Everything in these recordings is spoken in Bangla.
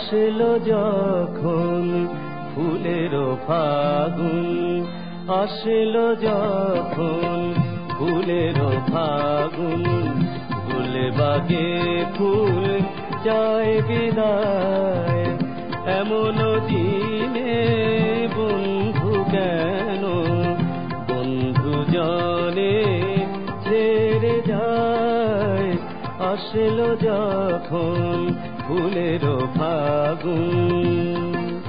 আসলো যখন ফুলের ফাগুন, আসলো যখন ফুলের ফাগুন, গুলবাগে ফুল চায় বিদায়। এমন দিনে বন্ধু কেন বন্ধু জনে ছেড়ে যায়? আসলো যখন ফুলের ফাগুন।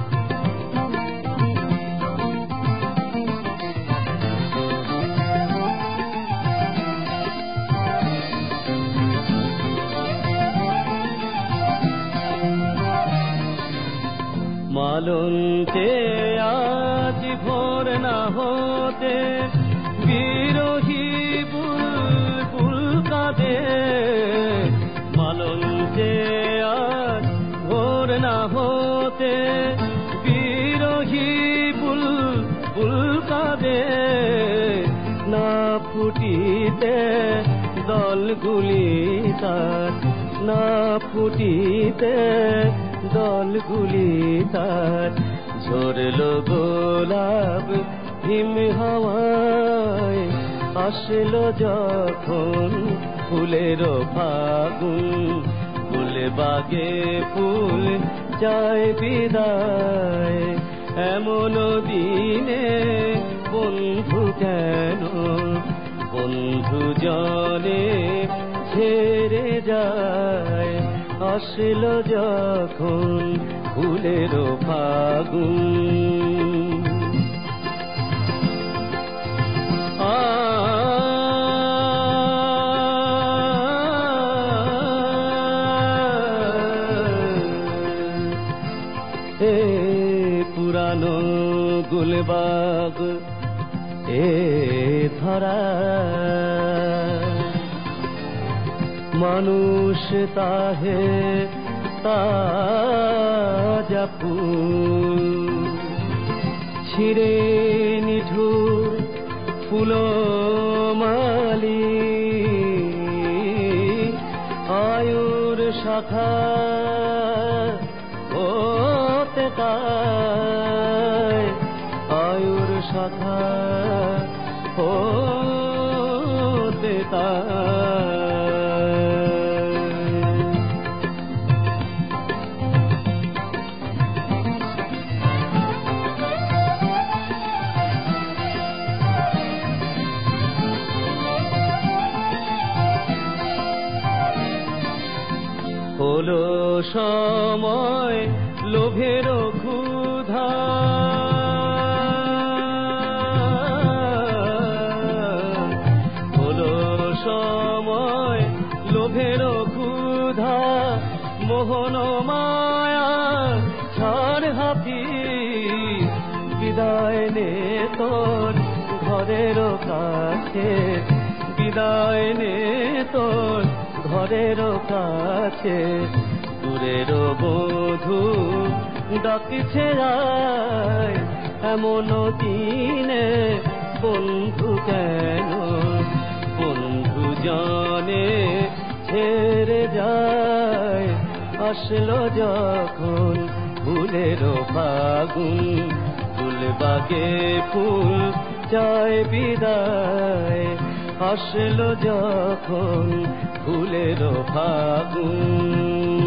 মালন্তে আজ ভোর না হতে বিরহী বুলবুল কাঁদে। মালন্তে আজ ভোর না হতে বিরহী বুলবুল কাঁদে। না ফুটিতে দলগুলি তার, না ফুটিতে দলগুলি তার, ঝরলো গোলাপ হিম হাওয়ায়। আসলো যখন ফুলের ফাগুন, গুলবাগে ফুল চায় বিদায়। এমন দিনে বন্ধু কেন বন্ধু জনে ছেড়ে যায়? আসলো যখন ফুলের ফাগুন। হে পুরানো গুলবাগ এ ধরা, মানুষ তাহে তাজা ফুল, ছিঁড়ে নিঠুর ফুলমালি। আয়ুর শাখা হতে তাই, আয়ুর শাখা হতে তাই। হলো সময় লোভের ক্ষুধা, হলো সময় লোভের ক্ষুধা। মোহন মায়া ছাড় হাতি, বিদায় নে তোর ঘরের কাছে, বিদায় নে তোর ঘরের কাছে। দূরের বধূ ডাকছে যায়, এমন দিনে বন্ধু কেন বন্ধু জনে ছেড়ে যায়? আসলো যখন ফুলের ফাগুন, গুলবাগে ফুল চায় বিদায়। আসলো যখন ফুলের ফাগুন।